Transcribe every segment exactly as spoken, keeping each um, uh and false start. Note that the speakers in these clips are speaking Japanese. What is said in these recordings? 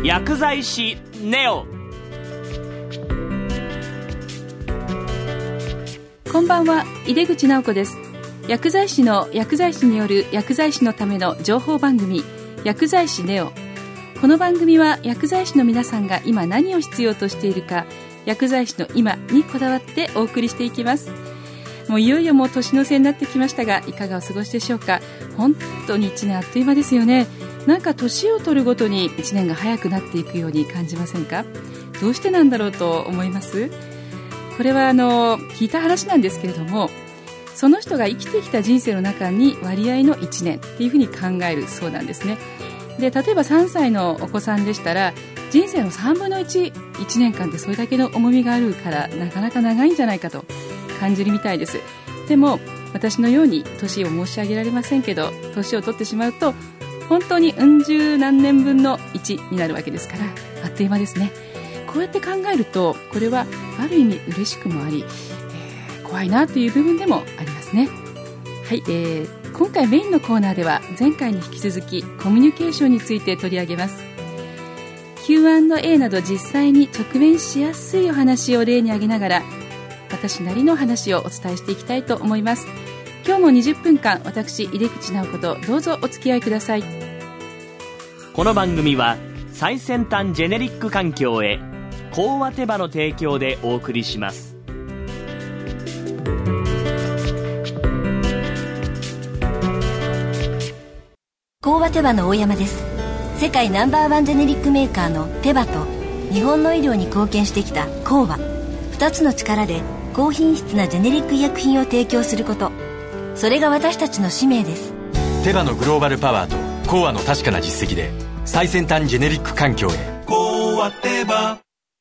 薬剤師ネオ。 こんばんは、井出口直子です。薬剤師の薬剤師による薬剤師のための情報番組、薬剤師ネオ。この番組は薬剤師の皆さんが今何を必要としているか、薬剤師の今にこだわってお送りしていきます。もういよいよもう年の瀬になってきましたが、いかがお過ごしでしょうか。本当にいちねんあっという間ですよね。なんか年を取るごとにいちねんが早くなっていくように感じませんか。どうしてなんだろうと思います。これはあの聞いた話なんですけれども、その人が生きてきた人生の中に割合のいちねんっていうふうに考えるそうなんですね。で、例えばさんさいのお子さんでしたら、人生のさんぶんのいち、いちねんかんってそれだけの重みがあるから、なかなか長いんじゃないかと感じるみたいです。でも私のように年を申し上げられませんけど、年を取ってしまうと本当にうん十何年分のいちになるわけですから、あっという間ですね。こうやって考えると、これはある意味嬉しくもあり、えー、怖いなという部分でもありますね。はい、えー、今回メインのコーナーでは前回に引き続きコミュニケーションについて取り上げます。 キューアンドエー など実際に直面しやすいお話を例に挙げながら、私なりの話をお伝えしていきたいと思います。今日もにじゅっぷんかん、私井出口直子とどうぞお付き合いください。 この番組は最先端ジェネリック環境へ講和手羽の提供でお送りします。 講和手羽の大山です。世界ナンバーワンジェネリックメーカーの手羽と日本の医療に貢献してきた講和、二つの力で高品質なジェネリック医薬品を提供すること、それが私たちの使命です。 手羽のグローバルパワーと講和の確かな実績で最先端ジェネリック環境へ。講和手羽。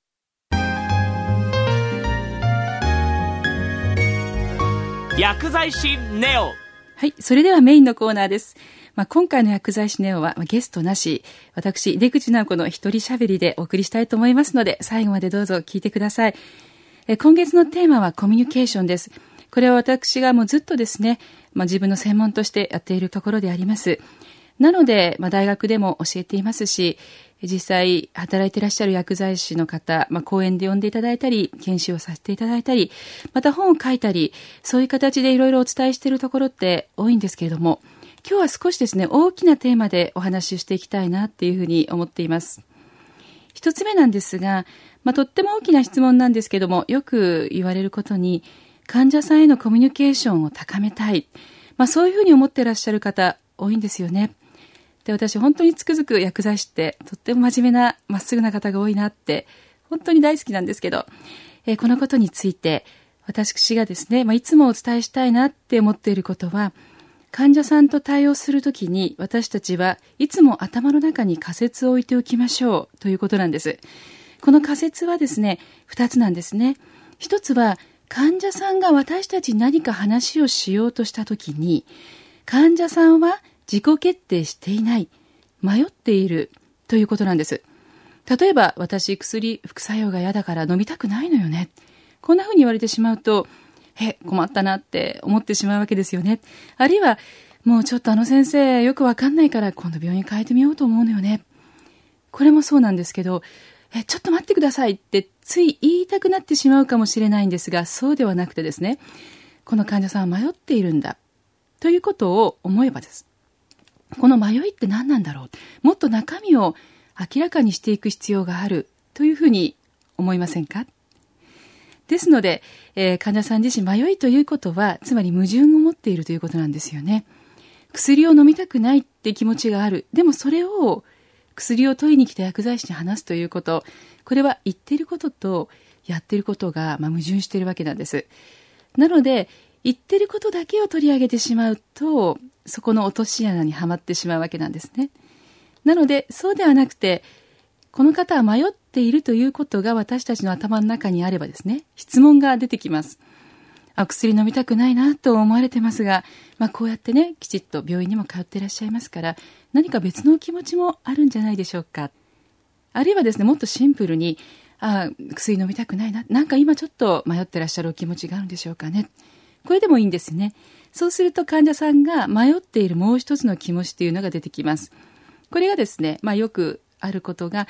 薬剤師ネオ。 はい、それではメインのコーナーです。まあ、今回の薬剤師ネオは、まあ、ゲストなし、私井出口直子の一人喋りでお送りしたいと思いますので、最後までどうぞ聞いてください。え今月のテーマはコミュニケーションです。これは私がもうずっとですね、まあ、自分の専門としてやっているところであります。なので、まあ、大学でも教えていますし、実際働いていらっしゃる薬剤師の方、まあ、講演で呼んでいただいたり、研修をさせていただいたり、また本を書いたり、そういう形でいろいろお伝えしているところって多いんですけれども、今日は少しですね、大きなテーマでお話ししていきたいなっていうふうに思っています。一つ目なんですが、まあ、とっても大きな質問なんですけども、よく言われることに、患者さんへのコミュニケーションを高めたい、まあ、そういうふうに思っていらっしゃる方多いんですよね。で、私本当につくづく薬剤師ってとっても真面目なまっすぐな方が多いなって本当に大好きなんですけど、えー、このことについて私がですね、まあ、いつもお伝えしたいなって思っていることは、患者さんと対応するときに私たちはいつも頭の中に仮説を置いておきましょうということなんです。この仮説はですね、二つなんですね。一つは患者さんが私たちに何か話をしようとしたときに、患者さんは自己決定していない、迷っているということなんです。例えば、私薬副作用が嫌だから飲みたくないのよね、こんなふうに言われてしまうと、え、困ったなって思ってしまうわけですよね。あるいは、もうちょっとあの先生よくわかんないから今度病院変えてみようと思うのよね。これもそうなんですけど、え、ちょっと待ってくださいってつい言いたくなってしまうかもしれないんですが、そうではなくてですね、この患者さんは迷っているんだということを思えばです。この迷いって何なんだろう、もっと中身を明らかにしていく必要があるというふうに思いませんか。ですので、えー、患者さん自身迷いということは、つまり矛盾を持っているということなんですよね。薬を飲みたくないって気持ちがある。でもそれを薬を取りに来た薬剤師に話すということ、これは言っていることとやっていることが、まあ、矛盾しているわけなんです。なので、言っていることだけを取り上げてしまうと、そこの落とし穴にはまってしまうわけなんですね。なので、そうではなくて、この方は迷っているということが私たちの頭の中にあればですね、質問が出てきます。あ、薬飲みたくないなと思われてますが、まあ、こうやってね、きちっと病院にも通っていらっしゃいますから、何か別の気持ちもあるんじゃないでしょうか。あるいはですね、もっとシンプルに、あ、薬飲みたくないな、なんか今ちょっと迷ってらっしゃるお気持ちがあるんでしょうかね。これでもいいんですね。そうすると患者さんが迷っているもう一つの気持ちというのが出てきます。これがですね、まあ、よくあることが、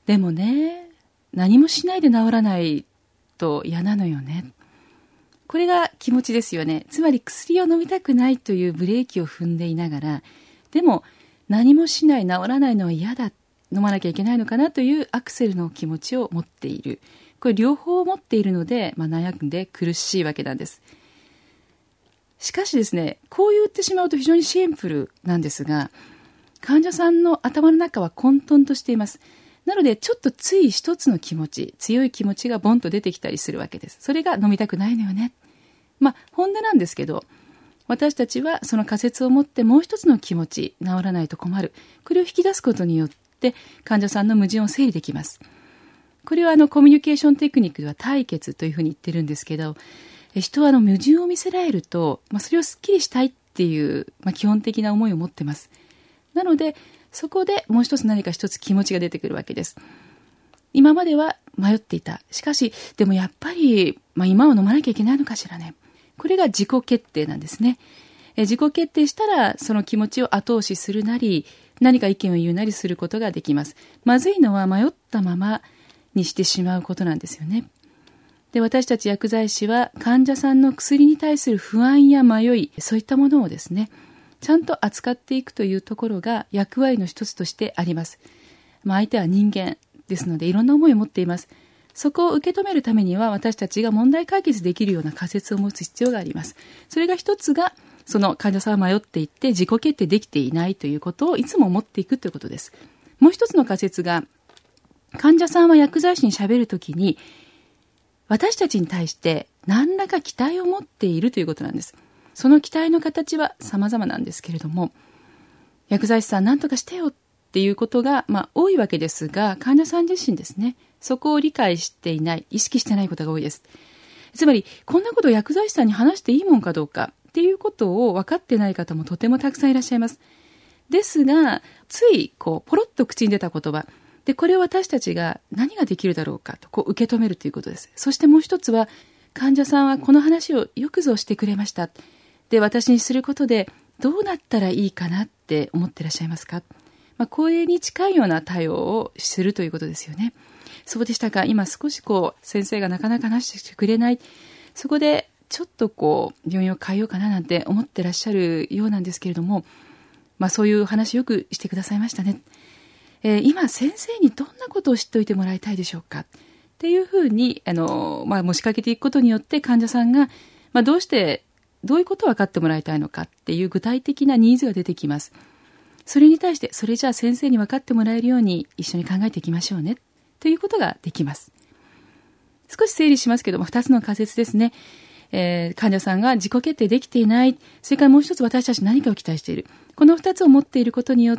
でもね、何もしないで治らないと嫌なのよね。これが気持ちですよね。つまり薬を飲みたくないというブレーキを踏んでいながら、でも何もしない、治らないのは嫌だ、飲まなきゃいけないのかなというアクセルの気持ちを持っている。これ両方持っているので、まあ、悩んで苦しいわけなんです。しかしですね、こう言ってしまうと非常にシンプルなんですが、患者さんの頭の中は混沌としています。なのでちょっとつい一つの気持ち、強い気持ちがボンと出てきたりするわけです。それが飲みたくないのよね。まあ本音なんですけど、私たちはその仮説を持ってもう一つの気持ち、治らないと困る、これを引き出すことによって患者さんの矛盾を整理できます。これはあのコミュニケーションテクニックでは対決というふうに言ってるんですけど、人はあの矛盾を見せられると、まあ、それをすっきりしたいっていう、まあ、基本的な思いを持ってます。なのでそこでもう一つ何か一つ気持ちが出てくるわけです。今までは迷っていた。しかしでもやっぱり、まあ、今は飲まなきゃいけないのかしらね。これが自己決定なんですね。え自己決定したらその気持ちを後押しするなり、何か意見を言うなりすることができます。まずいのは迷ったままにしてしまうことなんですよね。で、私たち薬剤師は患者さんの薬に対する不安や迷い、そういったものをですね、ちゃんと扱っていくというところが役割の一つとしてあります。まあ、相手は人間ですのでいろんな思いを持っています。そこを受け止めるためには私たちが問題解決できるような仮説を持つ必要があります。それが一つが、その患者さんは迷っていって自己決定できていないということをいつも持っていくということです。もう一つの仮説が、患者さんは薬剤師に喋るときに私たちに対して何らか期待を持っているということなんです。その期待の形は様々なんですけれども、薬剤師さん何とかしてよっていうことが、まあ、多いわけですが、患者さん自身ですね、そこを理解していない、意識してないことが多いです。つまりこんなことを薬剤師さんに話していいもんかどうかっていうことを分かってない方もとてもたくさんいらっしゃいます。ですがついこうポロッと口に出た言葉で、これを私たちが何ができるだろうかとこう受け止めるということです。そしてもう一つは、患者さんはこの話をよくぞしてくれました。で、私にすることでどうなったらいいかなって思ってらっしゃいますか。まあ、これに近いような対応をするということですよね。そうでしたか。今少しこう先生がなかなか話してくれない。そこでちょっとこう病院を変えようかななんて思ってらっしゃるようなんですけれども、まあそういう話よくしてくださいましたね。えー、今先生にどんなことを知っておいてもらいたいでしょうかっていうふうにあの、まあ、持ちかけていくことによって患者さんが、まあ、どうしてどういうことを分かってもらいたいのかっていう具体的なニーズが出てきます。それに対してそれじゃあ先生に分かってもらえるように一緒に考えていきましょうねということができます。少し整理しますけども、ふたつの仮説ですね。えー、患者さんが自己決定できていない、それからもう一つ私たち何かを期待している、このふたつを持っていることによって、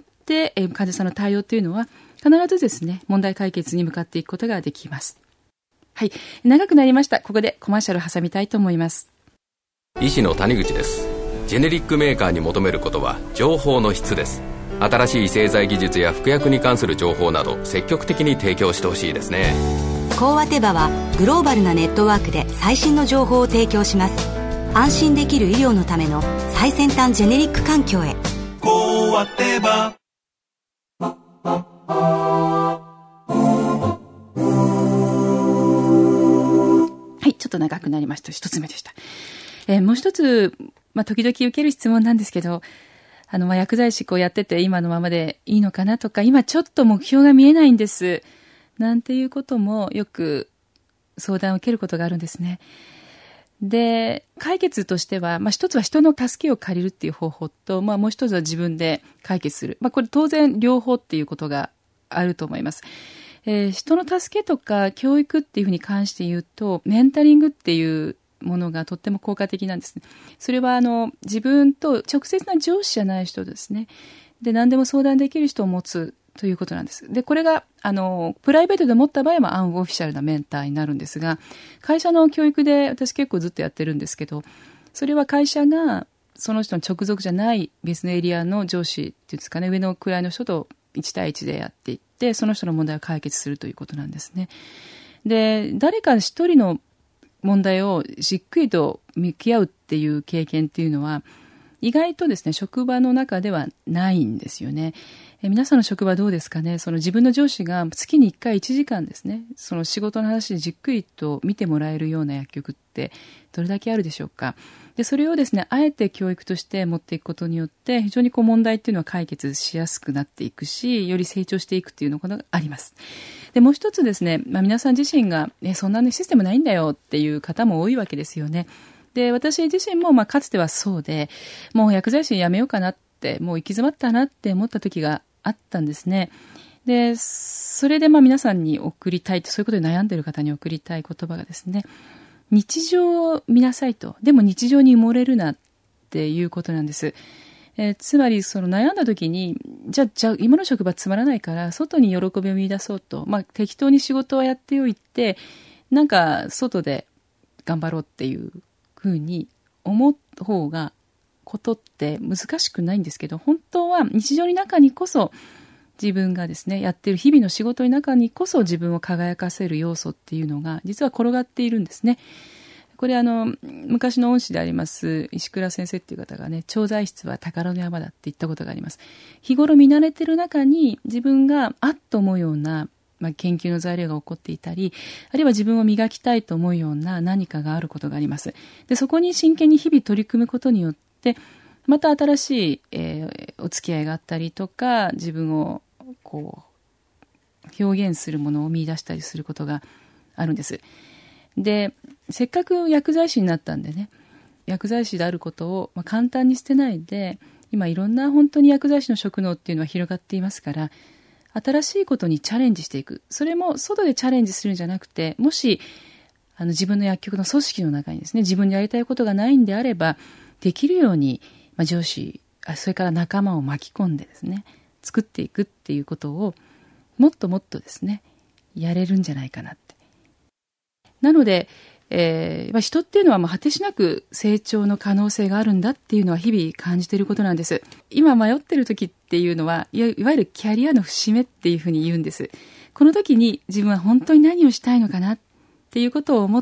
えー、患者さんの対応というのは必ずですね、問題解決に向かっていくことができます。はい、長くなりました。ここでコマーシャルを挟みたいと思います。 医師の谷口です。ジェネリックメーカーに求めることは情報の質です。新しい製剤技術や服薬に関する情報など積極的に提供してほしいですね。 コーアテバはグローバルなネットワークで最新の情報を提供します。安心できる医療のための最先端ジェネリック環境へ。 コーアテバ。 はい、ちょっと長くなりました。一つ目でした。えー、もう一つ、まあ、時々受ける質問なんですけど、あの、まあ、薬剤師こうやってて今のままでいいのかなとか、今ちょっと目標が見えないんです。なんていうこともよく相談を受けることがあるんですね。で、解決としては、まあ、一つは人の助けを借りるっていう方法と、まあ、もう一つは自分で解決する。まあ、これ当然両方っていうことがあると思います。えー、人の助けとか教育っていうふうに関して言うと、メンタリングっていうものがとっても効果的なんですね。それはあの自分と直接な上司じゃない人ですね。で、何でも相談できる人を持つということなんです。で、これがあのプライベートで持った場合はアンオフィシャルなメンターになるんですが、会社の教育で私結構ずっとやってるんですけど、それは会社がその人の直属じゃない別のエリアの上司っていうんですかね、上の位の人といち対いちでやっていって、その人の問題を解決するということなんですね。で、誰か一人の問題をじっくりと向き合うっていう経験っていうのは、 意外とですね、職場の中ではないんですよね。え皆さんの職場どうですかね。その自分の上司が月にいっかいいちじかんですね、その仕事の話でじっくりと見てもらえるような薬局ってどれだけあるでしょうか。で、それをですね、あえて教育として持っていくことによって、非常にこう問題っていうのは解決しやすくなっていくし、より成長していくっていうのがあります。で、もう一つですね、まあ、皆さん自身が、え、そんな、ね、システムないんだよっていう方も多いわけですよね。で、私自身もまあかつてはそうで、もう薬剤師やめようかなって、もう行き詰まったなって思った時があったんですね。で、それでまあ皆さんに送りたいと、そういうことで悩んでいる方に送りたい言葉がですね、日常を見なさいと。でも日常に埋もれるなっていうことなんです。えー、つまりその悩んだ時に、じゃあ、じゃあ今の職場つまらないから外に喜びを見出そうと。まあ適当に仕事をやっておいて、なんか外で頑張ろうっていうふうに思う方がことって難しくないんですけど、本当は日常の中にこそ自分がですね、やっている日々の仕事の中にこそ自分を輝かせる要素っていうのが実は転がっているんですね。これあの昔の恩師であります石倉先生っていう方がね、調剤室は宝の山だって言ったことがあります。日頃見慣れてる中に自分があっと思うような、まあ、研究の材料が起こっていたり、あるいは自分を磨きたいと思うような何かがあることがあります。で、そこに真剣に日々取り組むことによってまた新しい、えー、お付き合いがあったりとか、自分をこう表現するものを見出したりすることがあるんです。で、せっかく薬剤師になったんでね、薬剤師であることを、まあ、簡単に捨てないで、今いろんな本当に薬剤師の職能っていうのは広がっていますから、新しいことにチャレンジしていく。それも外でチャレンジするんじゃなくて、もしあの自分の薬局の組織の中にですね、自分にやりたいことがないんであれば、できるように、まあ、上司、それから仲間を巻き込んでですね、作っていくっていうことをもっともっとですね、やれるんじゃないかなって。なので、えーまあ、人っていうのはまあ果てしなく成長の可能性があるんだっていうのは日々感じていることなんです。今迷ってる時っていうのは、いわゆるキャリアの節目っていうふうに言うんです。この時に自分は本当に何をしたいのかなっていうことを思って、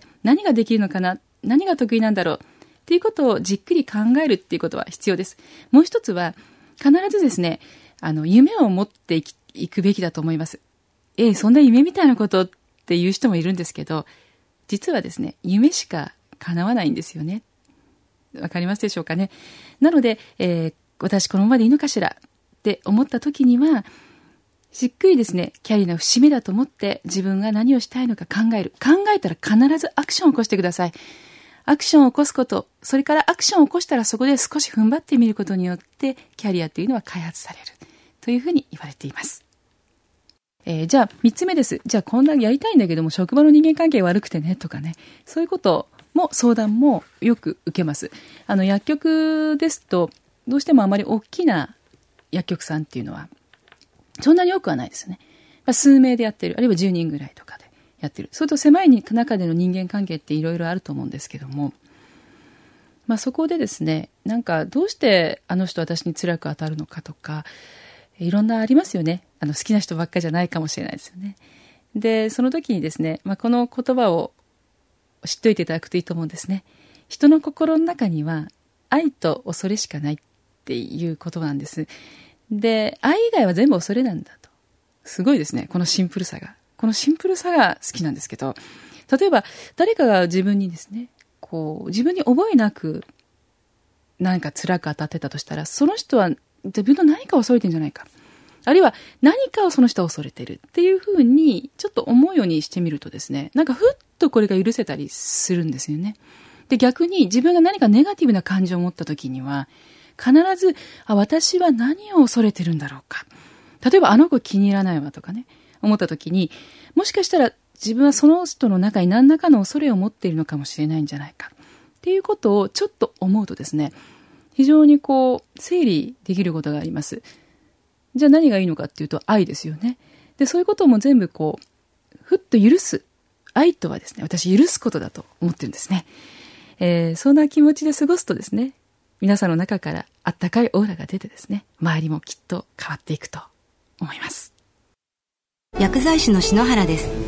何ができるのかな、何が得意なんだろうっていうことをじっくり考えるっていうことは必要です。もう一つは必ずですね、あの夢を持っていき、いくべきだと思います。ええ、そんな夢みたいなことっていう人もいるんですけど、実はですね、夢しか叶わないんですよね。わかりますでしょうかね。なので、えー、私このままでいいのかしらって思った時には、じっくりですね、キャリアの節目だと思って自分が何をしたいのか考える。考えたら必ずアクションを起こしてください。アクションを起こすこと、それからアクションを起こしたらそこで少し踏ん張ってみることによってキャリアというのは開発されるというふうに言われています。えー、じゃあみっつめです。じゃあこんなやりたいんだけども職場の人間関係悪くてねとかね、そういうことも相談もよく受けます。あの薬局ですとどうしてもあまり大きな薬局さんっていうのはそんなに多くはないですよね。まあ、数名でやってる、あるいはじゅうにんぐらいとかでやってる。それと狭い中での人間関係っていろいろあると思うんですけども、まあ、そこでですね、なんかどうしてあの人私に辛く当たるのかとか、いろんなありますよね。あの好きな人ばっかりじゃないかもしれないですよね。で、その時にですね、まあ、この言葉を知っておいていただくといいと思うんですね。人の心の中には愛と恐れしかないっていうことなんです。で、愛以外は全部恐れなんだと。すごいですね、このシンプルさが。このシンプルさが好きなんですけど、例えば誰かが自分にですね、こう自分に覚えなく何か辛く当たってたとしたら、その人は自分の何かを恐れてるんじゃないか、あるいは何かをその人は恐れてるっていうふうにちょっと思うようにしてみるとですね、なんかふっとこれが許せたりするんですよね。で、逆に自分が何かネガティブな感情を持った時には必ず、あ、私は何を恐れてるんだろうか、例えばあの子気に入らないわとかね、思った時に、もしかしたら自分はその人の中に何らかの恐れを持っているのかもしれないんじゃないかっていうことをちょっと思うとですね、非常にこう整理できることがあります。じゃあ何がいいのかっていうと愛ですよね。で、そういうことも全部こうふっと許す。愛とはですね、私許すことだと思ってるんですね。えー、そんな気持ちで過ごすとですね、皆さんの中からあったかいオーラが出てですね、周りもきっと変わっていくと思います。 薬剤師の篠原です。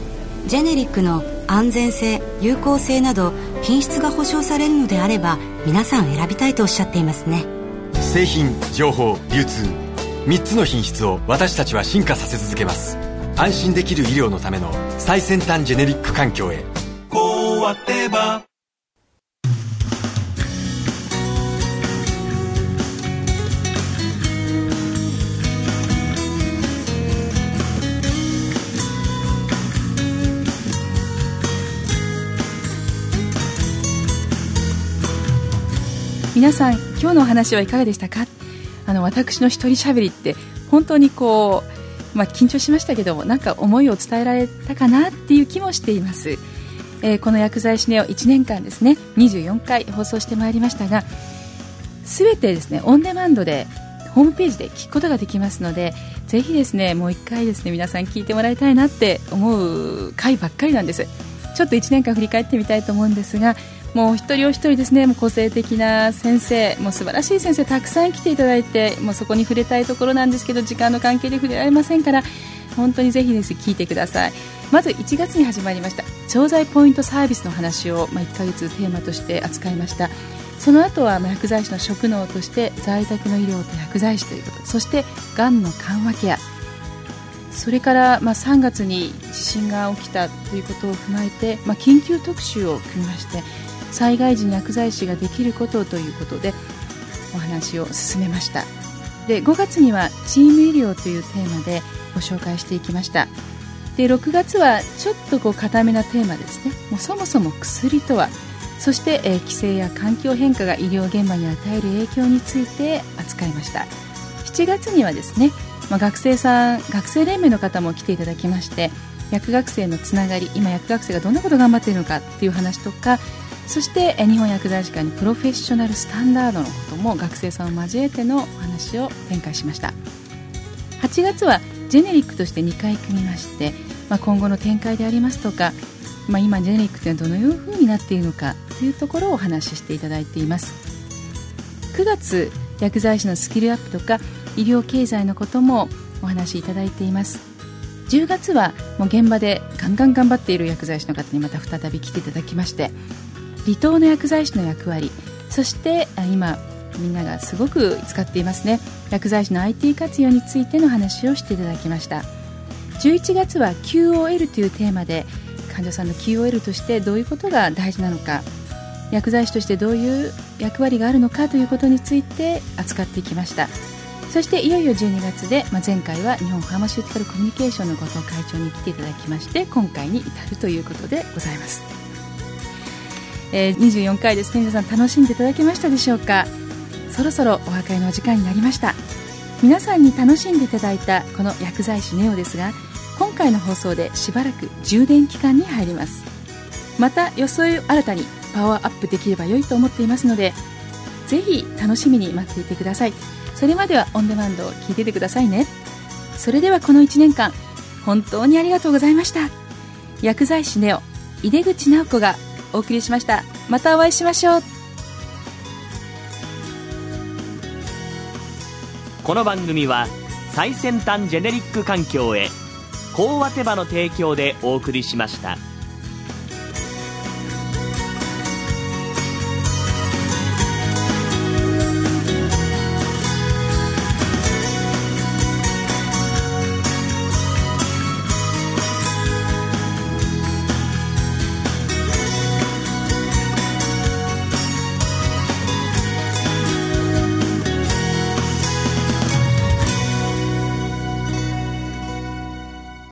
ジェネリックの安全性、有効性など品質が保証されるのであれば皆さん選びたいとおっしゃっていますね。 製品、情報、流通、みっつの品質を私たちは進化させ続けます。安心できる医療のための最先端ジェネリック環境へ。 こうわてば。 皆さん今日のお話はいかがでしたか。あの私の一人しゃべりって本当にこう、まあ、緊張しましたけどもなんか思いを伝えられたかなっていう気もしています、えー、この薬剤師ネオいちねんかんですねにじゅうよんかい放送してまいりましたがすべてですねオンデマンドでホームページで聞くことができますのでぜひですねもう一回ですね皆さん聞いてもらいたいなって思う回ばっかりなんです。ちょっといちねんかん振り返ってみたいと思うんですがもう一人お一人ですねもう個性的な先生もう素晴らしい先生たくさん来ていただいてもうそこに触れたいところなんですけど時間の関係で触れられませんから本当にぜひです聞いてください。まずいちがつに始まりました調剤ポイントサービスの話を、まあ、いっかげつテーマとして扱いました。その後は、まあ、薬剤師の職能として在宅の医療と薬剤師ということそしてがんの緩和ケアそれから、まあ、さんがつに地震が起きたということを踏まえて、まあ、緊急特集を組みまして災害時に薬剤師ができることということでお話を進めました。でごがつにはチーム医療というテーマでご紹介していきました。でろくがつはちょっとこう固めなテーマですねもうそもそも薬とはそして、えー、規制や環境変化が医療現場に与える影響について扱いました。しちがつにはですね、まあ、学生さん学生連盟の方も来ていただきまして薬学生のつながり今薬学生がどんなことを頑張っているのかという話とかそして日本薬剤師会のプロフェッショナルスタンダードのことも学生さんを交えてのお話を展開しました。はちがつはジェネリックとしてにかい組みまして、まあ、今後の展開でありますとか、まあ、今ジェネリックというのはどのような風になっているのかというところをお話ししていただいています。くがつ薬剤師のスキルアップとか医療経済のこともお話しいただいています。じゅうがつはもう現場でガンガン頑張っている薬剤師の方にまた再び来ていただきまして離島の薬剤師の役割そして今みんながすごく使っていますね薬剤師の アイティー 活用についての話をしていただきました。じゅういちがつは キューオーエル というテーマで患者さんの キューオーエル としてどういうことが大事なのか薬剤師としてどういう役割があるのかということについて扱っていきました。そしていよいよじゅうにがつで、まあ、前回は日本ファーマシューティカルコミュニケーションの後藤会長に来ていただきまして今回に至るということでございます。えー、にじゅうよんかいですね皆さん楽しんでいただけましたでしょうか。そろそろお別れのお時間になりました。皆さんに楽しんでいただいたこの薬剤師ネオですが今回の放送でしばらく充電期間に入ります。また装いを新たにパワーアップできれば良いと思っていますのでぜひ楽しみに待っていてください。それまではオンデマンドを聞いててくださいね。それではこのいちねんかん本当にありがとうございました。薬剤師ネオ井出口直子がお送りしました。またお会いしましょう。 この番組は最先端ジェネリック環境へ講和手羽の提供でお送りしました。